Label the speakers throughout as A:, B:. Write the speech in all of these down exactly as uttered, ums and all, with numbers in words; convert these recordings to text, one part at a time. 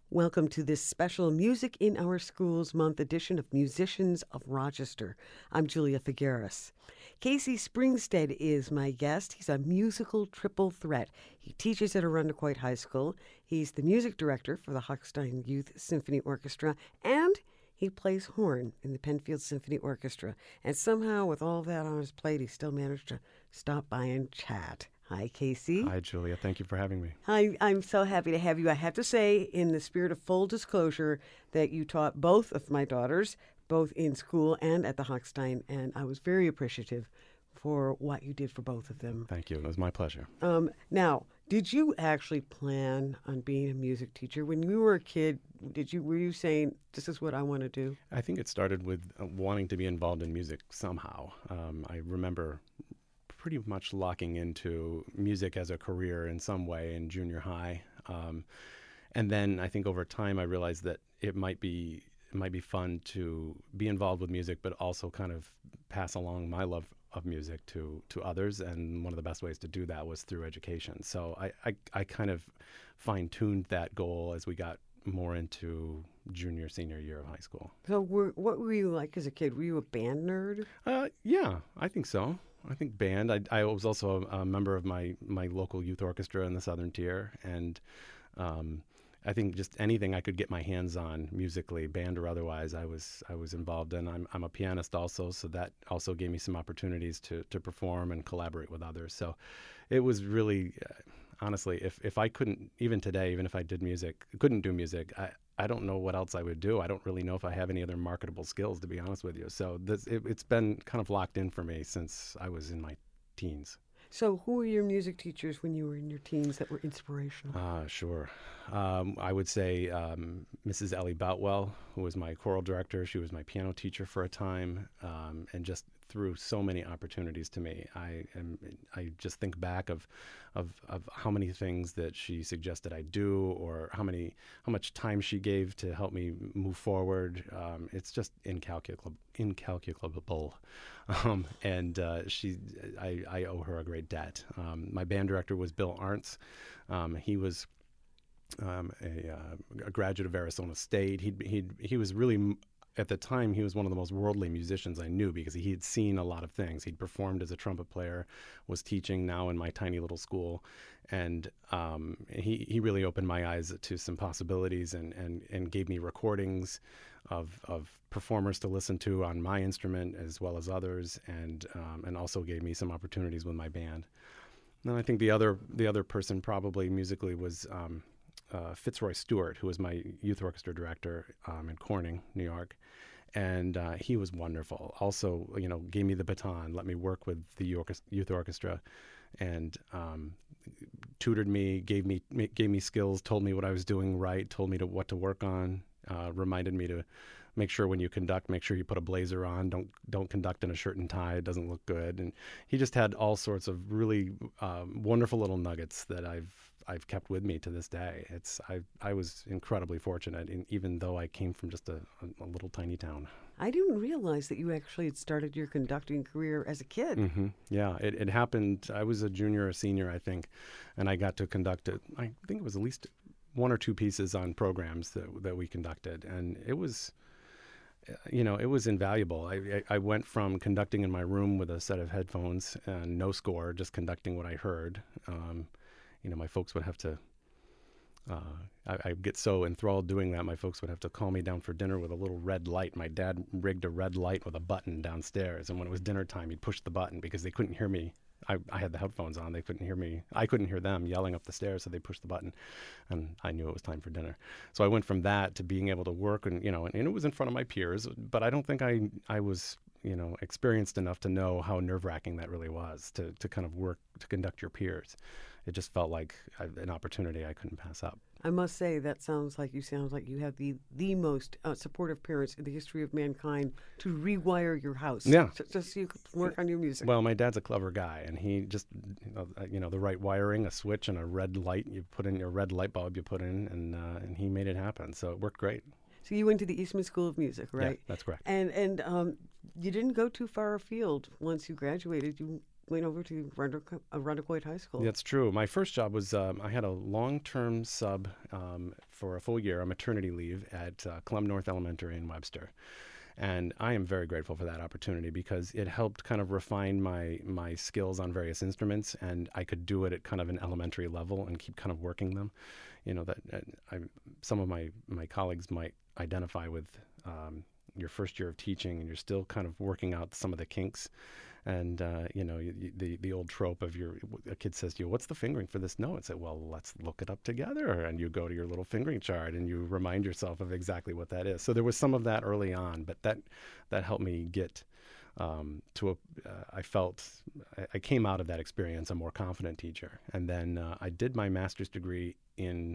A: Welcome to this special Music in Our Schools Month edition of Musicians of Rochester. I'm Julia Figueres. Casey Springstead is my guest. He's a musical triple threat. He teaches at Arundecoit High School. He's the music director for the Hochstein Youth Symphony Orchestra, and he plays horn in the Penfield Symphony Orchestra. And somehow, with all that on his plate, he still managed to stop by and chat. Hi, Casey.
B: Hi, Julia. Thank you for having me.
A: I, I'm so happy to have you. I have to say, in the spirit of full disclosure, that you taught both of my daughters, both in school and at the Hochstein, and I was very appreciative for what you did for both of them.
B: Thank you. It was my pleasure.
A: Um, now, did you actually plan on being a music teacher when you were a kid? Did you were you saying this is what I want to do?
B: I think it started with uh, wanting to be involved in music somehow. Um, I remember pretty much locking into music as a career in some way in junior high. Um, and then I think over time I realized that it might be it might be fun to be involved with music, but also kind of pass along my love of music to, to others. And one of the best ways to do that was through education. So I, I, I kind of fine-tuned that goal as we got more into junior, senior year of high school.
A: So were, what were you like as a kid? Were you a band nerd?
B: Uh, yeah, I think so. I think band. I, I was also a, a member of my, my local youth orchestra in the Southern Tier, and um, I think just anything I could get my hands on musically, band or otherwise, I was I was involved in. I'm I'm a pianist also, so that also gave me some opportunities to to perform and collaborate with others. So it was really, uh, honestly, if if I couldn't, even today, even if I did music, couldn't do music, I. I don't know what else I would do. I don't really know if I have any other marketable skills, to be honest with you. So this, it, it's been kind of locked in for me since I was in my teens.
A: So who were your music teachers when you were in your teens that were inspirational?
B: Ah, uh, sure. Um, I would say um, Missus Ellie Boutwell, who was my choral director. She was my piano teacher for a time, um, and just threw so many opportunities to me. I am. I just think back of, of, of how many things that she suggested I do, or how many, how much time she gave to help me move forward. Um, it's just incalculable. Incalculable. Um, and uh, she, I, I owe her a great debt. Um, my band director was Bill Arntz. Um, he was um, a, uh, a graduate of Arizona State. He he he was really, at the time, he was one of the most worldly musicians I knew because he had seen a lot of things. He'd performed as a trumpet player, was teaching now in my tiny little school, and um, he he really opened my eyes to some possibilities and and and gave me recordings of of performers to listen to on my instrument as well as others, and um, and also gave me some opportunities with my band. And I think the other the other person probably musically was um, uh, Fitzroy Stewart, who was my youth orchestra director um, in Corning, New York, and uh, he was wonderful. Also, you know, gave me the baton, let me work with the youth orchestra, and um, tutored me, gave me gave me skills, told me what I was doing right, told me to what to work on. Uh, reminded me to make sure when you conduct, make sure you put a blazer on. Don't don't conduct in a shirt and tie; it doesn't look good. And he just had all sorts of really um, wonderful little nuggets that I've I've kept with me to this day. It's I I was incredibly fortunate, in, even though I came from just a, a, a little tiny town.
A: I didn't realize that you actually had started your conducting career as a kid.
B: Mm-hmm. Yeah, it, it happened. I was a junior or senior, I think, and I got to conduct it. I think it was at least one or two pieces on programs that that we conducted, and it was, you know, it was invaluable. I, I, I went from conducting in my room with a set of headphones and no score, just conducting what I heard. Um, you know, my folks would have to, uh, I, I get so enthralled doing that, my folks would have to call me down for dinner with a little red light. My dad rigged a red light with a button downstairs, and when it was dinner time, he'd push the button because they couldn't hear me. I, I had the headphones on. They couldn't hear me. I couldn't hear them yelling up the stairs, so they pushed the button, and I knew it was time for dinner. So I went from that to being able to work, and you know, and, and it was in front of my peers. But I don't think I I was you know experienced enough to know how nerve-wracking that really was to to kind of work to conduct your peers. It just felt like I, an opportunity I couldn't pass up.
A: I must say that sounds like you sound like you have the the most uh, supportive parents in the history of mankind to rewire your house.
B: Yeah,
A: so, just so you could work on your music.
B: Well, my dad's a clever guy, and he just you know, you know the right wiring, a switch, and a red light. You put in your red light bulb. You put in, and uh, and he made it happen. So it worked great.
A: So you went to the Eastman School of Music, right?
B: Yeah, that's correct.
A: And and um, you didn't go too far afield once you graduated. You went over to Runderco- uh, Runderquoit High School.
B: That's true. My first job was um, I had a long-term sub um, for a full year on maternity leave at uh, Clem North Elementary in Webster. And I am very grateful for that opportunity because it helped kind of refine my my skills on various instruments, and I could do it at kind of an elementary level and keep kind of working them. You know, that uh, I, some of my, my colleagues might identify with um, your first year of teaching, and you're still kind of working out some of the kinks. And, uh, you know, you, the the old trope of your, a kid says to you, what's the fingering for this note? And say, well, let's look it up together. And you go to your little fingering chart and you remind yourself of exactly what that is. So there was some of that early on, but that, that helped me get um, to a, uh, I felt, I, I came out of that experience a more confident teacher. And then uh, I did my master's degree in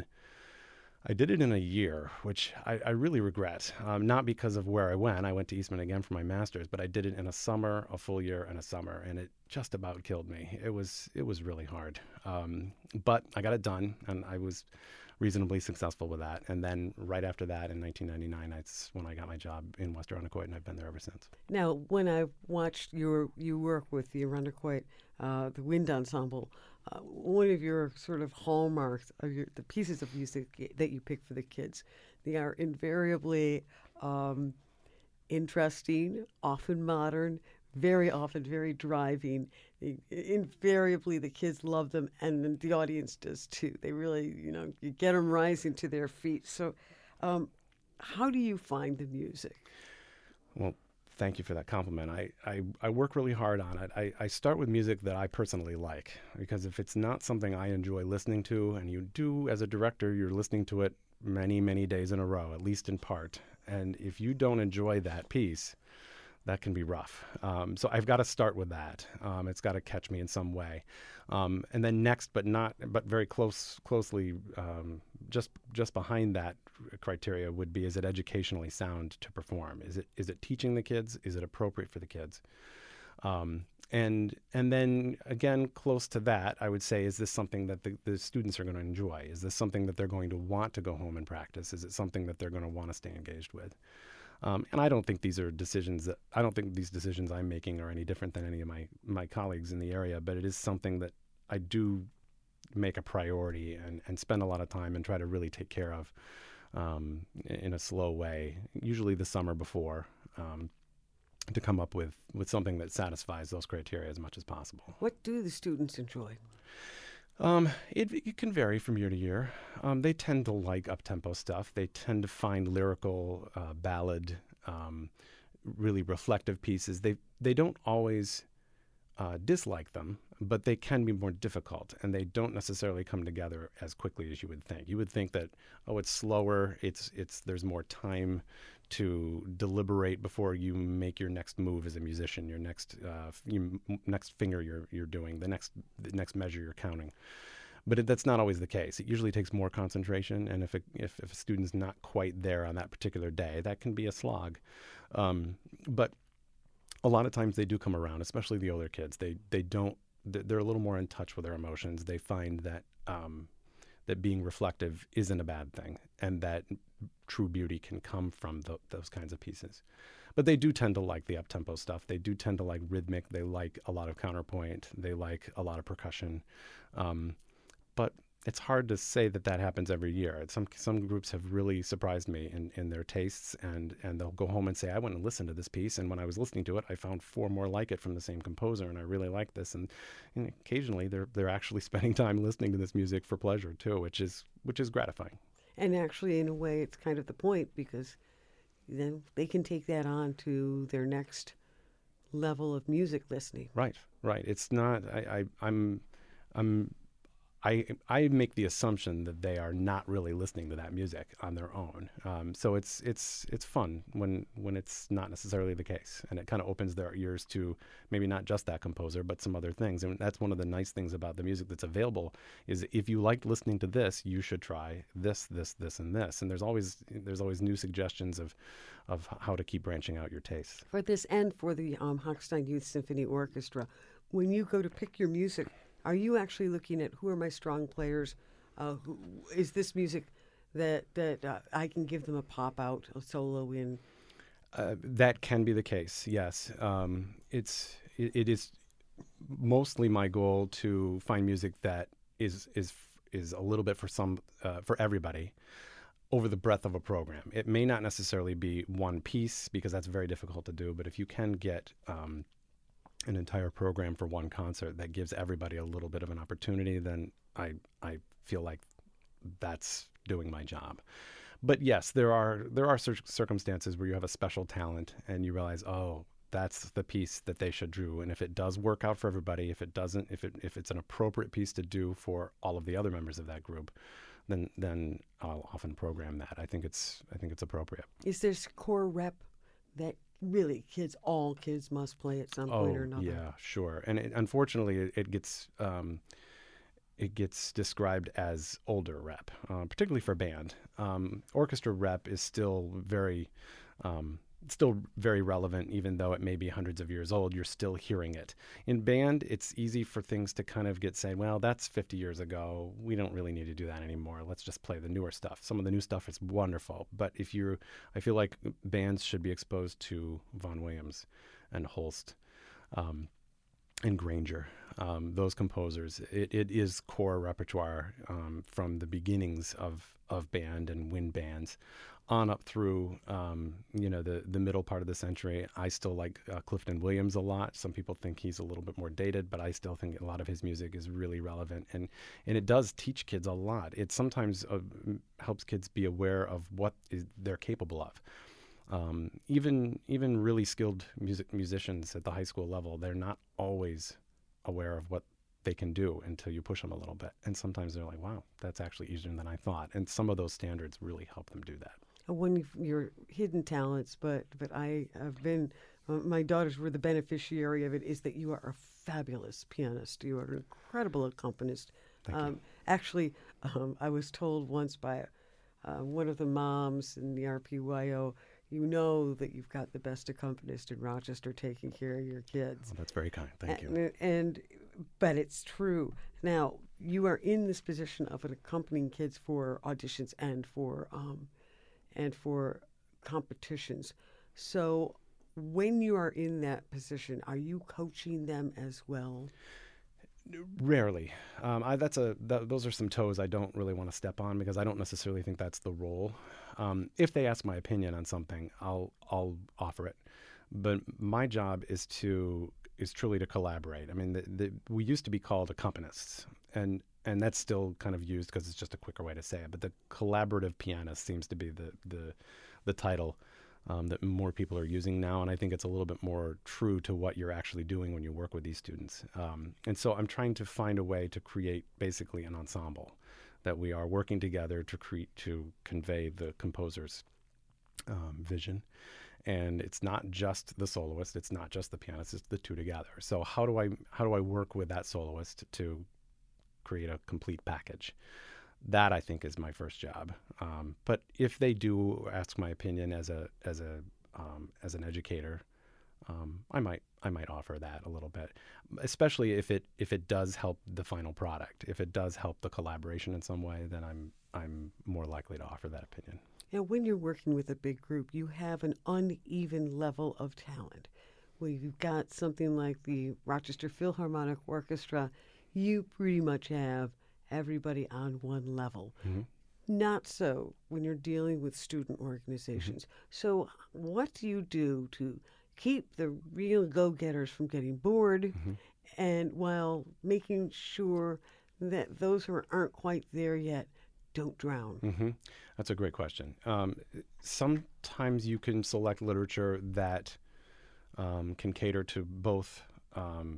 B: I did it in a year, which I, I really regret, um, not because of where I went. I went to Eastman again for my master's, but I did it in a summer, a full year, and a summer, and it just about killed me. It was it was really hard, um, but I got it done, and I was reasonably successful with that. And then right after that, in nineteen ninety-nine, that's when I got my job in West Arundecoit, and I've been there ever since.
A: Now, when I watched your you work with the Arundecoit, uh, the wind ensemble, uh, one of your sort of hallmarks are your, the pieces of music that you pick for the kids. They are invariably um, interesting, often modern, very often very driving. I- Invariably, the kids love them, and then the audience does too. They really, you know, you get them rising to their feet. So, um, how do you find the music?
B: Well, thank you for that compliment. I, I, I work really hard on it. I, I start with music that I personally like, because if it's not something I enjoy listening to, and you do as a director, you're listening to it many, many days in a row, at least in part. And if you don't enjoy that piece, that can be rough. Um, so I've got to start with that. Um, it's got to catch me in some way. Um, and then next, but not, but very close, closely, um, just just behind that criteria would be: is it educationally sound to perform? Is it is it teaching the kids? Is it appropriate for the kids? Um, and and then again, close to that, I would say: is this something that the, the students are going to enjoy? Is this something that they're going to want to go home and practice? Is it something that they're going to want to stay engaged with? Um, and I don't think these are decisions that I don't think these decisions I'm making are any different than any of my, my colleagues in the area, but it is something that I do make a priority and, and spend a lot of time and try to really take care of um, in a slow way, usually the summer before, um, to come up with, with something that satisfies those criteria as much as possible.
A: What do the students enjoy?
B: Um, it, it can vary from year to year. Um, they tend to like up-tempo stuff. They tend to find lyrical, uh, ballad, um, really reflective pieces. They they don't always uh, dislike them, but they can be more difficult, and they don't necessarily come together as quickly as you would think. You would think that, oh, it's slower. It's it's there's more time to deliberate before you make your next move as a musician, your next uh, you, next finger you're you're doing, the next the next measure you're counting. But it, that's not always the case. It usually takes more concentration, and if a, if, if a student's not quite there on that particular day, that can be a slog. Um, but a lot of times they do come around, especially the older kids. They they don't they're a little more in touch with their emotions. They find that um, that being reflective isn't a bad thing, and that true beauty can come from the, those kinds of pieces. But they do tend to like the up-tempo stuff. They do tend to like rhythmic. They like a lot of counterpoint. They like a lot of percussion. Um, but it's hard to say that that happens every year. Some some groups have really surprised me in, in their tastes, and, and they'll go home and say, I went and listened to this piece, and when I was listening to it, I found four more like it from the same composer, and I really like this. And, and occasionally they're they're actually spending time listening to this music for pleasure too, which is which is gratifying.
A: And actually, in a way, it's kind of the point, because then they can take that on to their next level of music listening.
B: Right, right. It's not. I, I I'm I'm. I, I make the assumption that they are not really listening to that music on their own. Um, so it's it's it's fun when when it's not necessarily the case, and it kind of opens their ears to maybe not just that composer, but some other things. And that's one of the nice things about the music that's available, is if you liked listening to this, you should try this, this, this, and this. And there's always there's always new suggestions of of how to keep branching out your tastes.
A: For this and for the um, Hochstein Youth Symphony Orchestra, when you go to pick your music, are you actually looking at who are my strong players? Uh, who, is this music that that uh, I can give them a pop out, a solo in?
B: Uh, that can be the case. Yes, um, it's it, it is mostly my goal to find music that is is is a little bit for some uh, for everybody over the breadth of a program. It may not necessarily be one piece because that's very difficult to do, but if you can get um, an entire program for one concert that gives everybody a little bit of an opportunity, then I I feel like that's doing my job. But yes, there are there are cir- circumstances where you have a special talent and you realize, oh, that's the piece that they should do. And if it does work out for everybody, if it doesn't, if it if it's an appropriate piece to do for all of the other members of that group, then then I'll often program that. I think it's I think it's appropriate.
A: Is there s- core rep that really kids, all kids must play at some point or
B: Oh
A: another?
B: yeah, sure. And it, unfortunately, it, it gets um, it gets described as older rep, uh, particularly for band. Um, orchestra rep is still very, um, still very relevant, even though it may be hundreds of years old. You're still hearing it. In band, it's easy for things to kind of get said, well, that's fifty years ago. We don't really need to do that anymore. Let's just play the newer stuff. Some of the new stuff is wonderful, but if you're, I feel like bands should be exposed to Vaughan Williams and Holst. Um, and Granger, um, those composers. It, it is core repertoire um, from the beginnings of, of band and wind bands on up through um, you know the the middle part of the century. I still like uh, Clifton Williams a lot. Some people think he's a little bit more dated, but I still think a lot of his music is really relevant, and and it does teach kids a lot. It sometimes uh, helps kids be aware of what is, they're capable of. Um, even even really skilled music musicians at the high school level, they're not always aware of what they can do until you push them a little bit. And sometimes they're like, wow, that's actually easier than I thought. And some of those standards really help them do that.
A: Uh, One of your hidden talents, but but I have been, uh, my daughters were the beneficiary of it, is that you are a fabulous pianist. You are an incredible accompanist.
B: Thank you.
A: Um, actually, um, I was told once by uh, one of the moms in the R P Y O, you know that you've got the best accompanist in Rochester taking care of your kids.
B: Oh, that's very kind. Thank you.
A: And, and but it's true. Now you are in this position of an accompanying kids for auditions and for um, and for competitions. So when you are in that position, are you coaching them as well?
B: Rarely. Um, I, that's a th- those are some toes I don't really want to step on because I don't necessarily think that's the role. Um, if they ask my opinion on something, I'll I'll offer it. But my job is to is truly to collaborate. I mean, the, the, we used to be called accompanists, and and that's still kind of used because it's just a quicker way to say it. But the collaborative pianist seems to be the the the title um, that more people are using now, and I think it's a little bit more true to what you're actually doing when you work with these students. Um, and so I'm trying to find a way to create basically an ensemble that we are working together to create to convey the composer's um, vision. And it's not just the soloist, it's not just the pianist, it's the two together. So how do I how do I work with that soloist to create a complete package? That I think is my first job. Um, but if they do ask my opinion as a as a um, as an educator, um, I might I might offer that a little bit, especially if it if it does help the final product. If it does help the collaboration in some way, then I'm I'm more likely to offer that opinion.
A: Now, when you're working with a big group, you have an uneven level of talent. When you've got something like the Rochester Philharmonic Orchestra, you pretty much have everybody on one level.
B: Mm-hmm.
A: Not so when you're dealing with student organizations. Mm-hmm. So, what do you do to keep the real go-getters from getting bored, mm-hmm. and while making sure that those who aren't quite there yet don't drown?
B: Mm-hmm. That's a great question. Um, sometimes you can select literature that um, can cater to both um,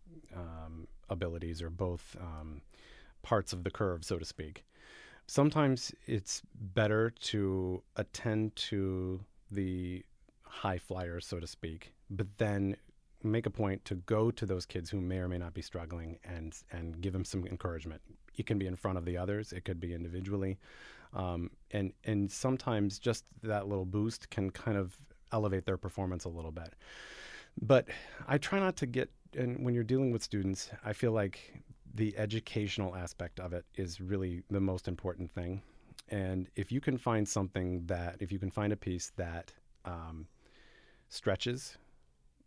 B: um, abilities or both um, parts of the curve, so to speak. Sometimes it's better to attend to the high flyers, so to speak, but then make a point to go to those kids who may or may not be struggling and and give them some encouragement. It can be in front of the others. It could be individually. Um, and, and sometimes just that little boost can kind of elevate their performance a little bit. But I try not to get, and when you're dealing with students, I feel like the educational aspect of it is really the most important thing. And if you can find something that, if you can find a piece that um, stretches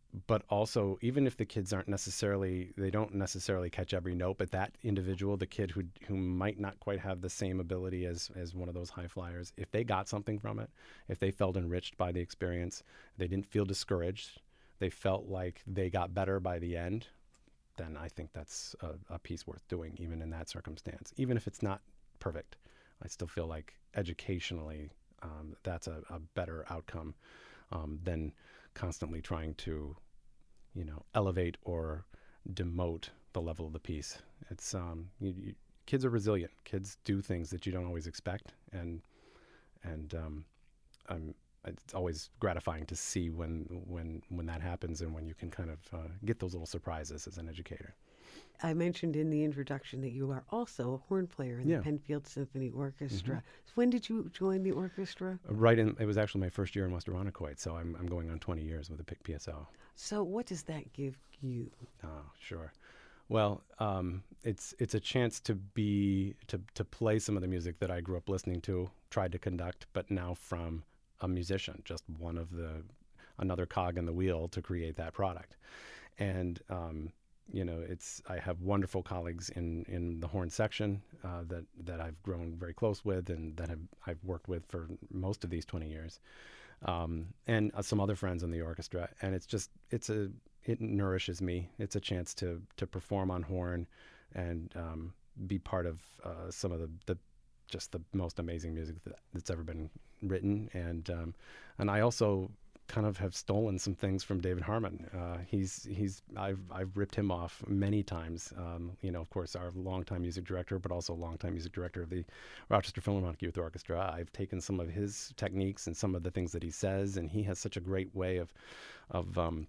B: but also, even if the kids aren't necessarily, they don't necessarily catch every note, but that individual, the kid who who might not quite have the same ability as as one of those high flyers, if they got something from it, if they felt enriched by the experience, they didn't feel discouraged, they felt like they got better by the end, then I think that's a, a piece worth doing, even in that circumstance. Even if it's not perfect, I still feel like educationally, um, that's a, a better outcome um, than constantly trying to, you know, elevate or demote the level of the piece. It's um, you, you, kids are resilient. Kids do things that you don't always expect, and and um, I'm, it's always gratifying to see when when when that happens, and when you can kind of uh, get those little surprises as an educator.
A: I mentioned in the introduction that you are also a horn player in
B: Yeah.
A: the Penfield Symphony Orchestra.
B: Mhm.
A: So when did you join the orchestra?
B: Right in, it was actually my first year in West Irondequoit, so I'm I'm going on twenty years with the P I C P S O.
A: So what does that give you?
B: Oh, sure. Well, um, it's it's a chance to be to to play some of the music that I grew up listening to, tried to conduct, but now from a musician, just one of the another cog in the wheel to create that product. And um, you know, it's I have wonderful colleagues in, in the horn section uh, that that I've grown very close with, and that have I've worked with for most of these twenty years, um, and uh, some other friends in the orchestra. And it's just it's a it nourishes me. It's a chance to to perform on horn, and um, be part of uh, some of the, the just the most amazing music that, that's ever been written. And um, and I also kind of have stolen some things from David Harmon. Uh, he's he's I've I've ripped him off many times. Um, you know, of course, our longtime music director, but also longtime music director of the Rochester Philharmonic Youth Orchestra. I've taken some of his techniques and some of the things that he says, and he has such a great way of of um,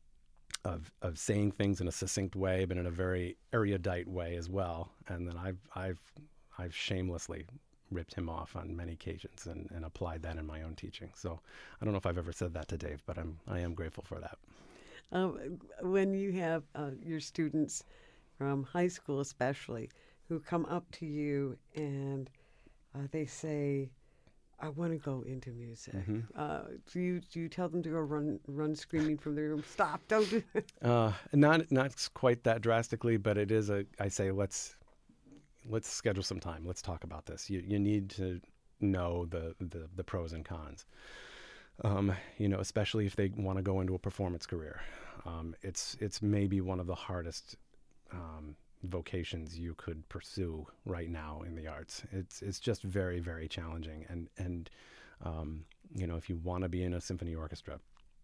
B: of of saying things in a succinct way, but in a very erudite way as well. And then I've I've I've shamelessly ripped him off on many occasions, and, and applied that in my own teaching. So I don't know if I've ever said that to Dave, but I'm I am grateful for that.
A: Um, when you have uh, your students from high school especially who come up to you and uh, they say, I want to go into music.
B: Mm-hmm.
A: Uh, do you do you tell them to go run run screaming from the room? Stop! Don't do it.
B: Uh, not not quite that drastically, but it is a. I say let's let's schedule some time. Let's talk about this. You you need to know the the, the pros and cons. Um, you know, especially if they want to go into a performance career. Um, it's it's maybe one of the hardest um, vocations you could pursue right now in the arts. It's it's just very very challenging, and and um, you know, if you want to be in a symphony orchestra,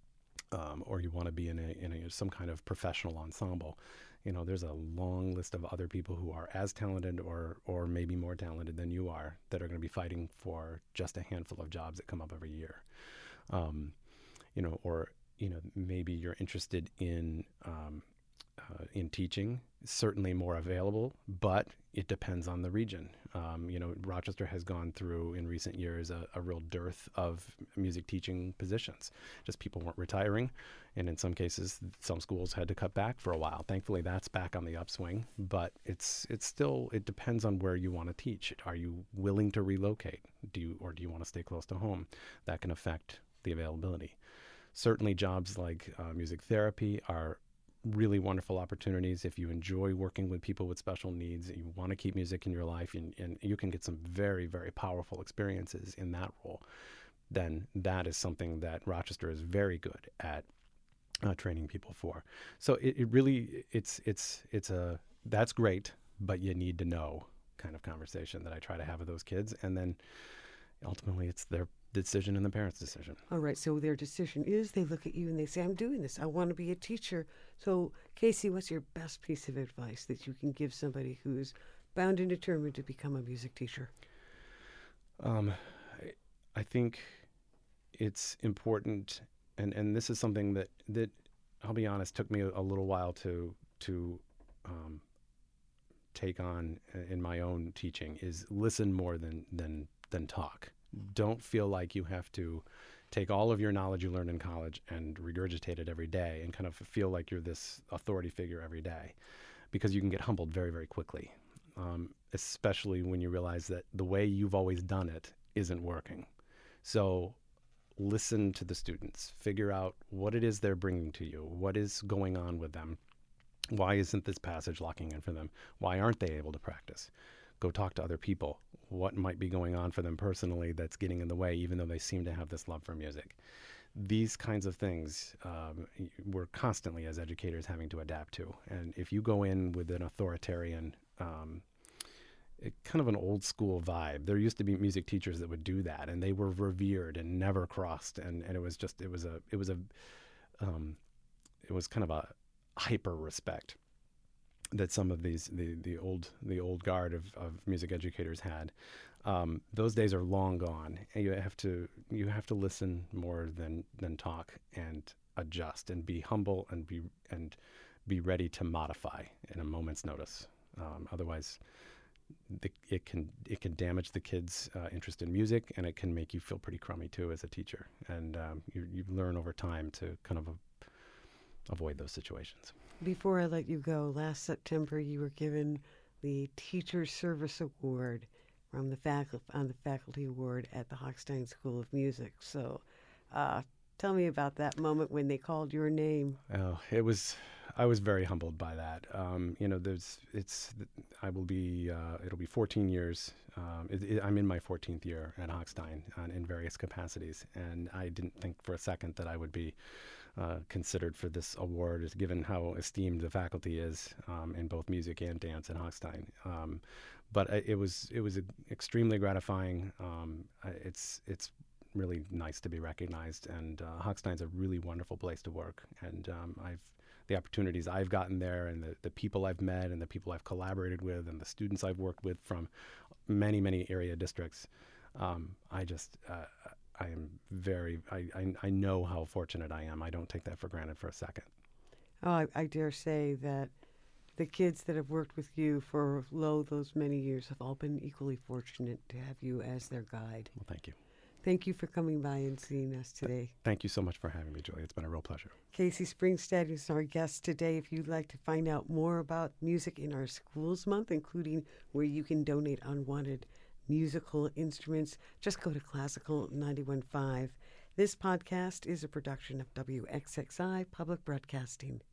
B: um, or you want to be in a in a, some kind of professional ensemble, you know, there's a long list of other people who are as talented or or maybe more talented than you are that are going to be fighting for just a handful of jobs that come up every year. Um, you know, or you know, maybe you're interested in um, uh, in teaching. Certainly more available, but it depends on the region. Um, you know, Rochester has gone through in recent years a, a real dearth of music teaching positions. Just people weren't retiring, and in some cases, some schools had to cut back for a while. Thankfully, that's back on the upswing, but it's it's still it depends on where you want to teach. Are you willing to relocate? Do you or do you want to stay close to home? That can affect the availability. Certainly, jobs like uh, music therapy are really wonderful opportunities if you enjoy working with people with special needs, you want to keep music in your life, and, and you can get some very, very powerful experiences in that role. Then that is something that Rochester is very good at uh, training people for. So it, it really, it's, it's, it's a, that's great, but you need to know kind of conversation that I try to have with those kids. And then ultimately it's their decision and the parents' decision.
A: All right, so their decision is they look at you and they say, I'm doing this. I want to be a teacher. So, Casey, what's your best piece of advice that you can give somebody who's bound and determined to become a music teacher?
B: Um, I, I think it's important, and, and this is something that, that, I'll be honest, took me a, a little while to, to um, take on in my own teaching, is listen more than, than, than talk. Don't feel like you have to take all of your knowledge you learned in college and regurgitate it every day and kind of feel like you're this authority figure every day, because you can get humbled very, very quickly, um, especially when you realize that the way you've always done it isn't working. So listen to the students, figure out what it is they're bringing to you, what is going on with them. Why isn't this passage locking in for them? Why aren't they able to practice? Go talk to other people. What might be going on for them personally that's getting in the way, even though they seem to have this love for music? These kinds of things um, we're constantly, as educators, having to adapt to. And if you go in with an authoritarian, um, it, kind of an old school vibe, there used to be music teachers that would do that, and they were revered and never crossed. And, and it was just, it was a, it was a, um, it was kind of a hyper respect that some of these the the old the old guard of, of music educators had. Um, those days are long gone. And you have to you have to listen more than than talk, and adjust and be humble and be and be ready to modify in a moment's notice. Um, otherwise, the, it can it can damage the kids' uh, interest in music, and it can make you feel pretty crummy too as a teacher. And um, you you learn over time to kind of a, avoid those situations.
A: Before I let you go, last September you were given the Teacher Service Award from the facu- on the Faculty Award at the Hochstein School of Music. So uh, tell me about that moment when they called your name.
B: Oh, it was, I was very humbled by that. Um, you know, there's, it's, I will be, uh, it'll be fourteen years. Um, it, it, I'm in my fourteenth year at Hochstein uh, in various capacities. And I didn't think for a second that I would be Uh, considered for this award, given how esteemed the faculty is um, in both music and dance at Hochstein. Um, but it was it was extremely gratifying. Um, it's it's really nice to be recognized, and uh, Hochstein's a really wonderful place to work. And um, I've the opportunities I've gotten there, and the, the people I've met, and the people I've collaborated with, and the students I've worked with from many many area districts. Um, I just uh, I am very, I, I, I know how fortunate I am. I don't take that for granted for a second.
A: Oh, I, I dare say that the kids that have worked with you for, lo, those many years have all been equally fortunate to have you as their guide.
B: Well, thank you.
A: Thank you for coming by and seeing us today.
B: Thank you so much for having me, Julie. It's been a real pleasure.
A: Casey Springstead is our guest today. If you'd like to find out more about Music in Our Schools Month, including where you can donate unwanted musical instruments, just go to Classical ninety-one point five. This podcast is a production of W X X I Public Broadcasting.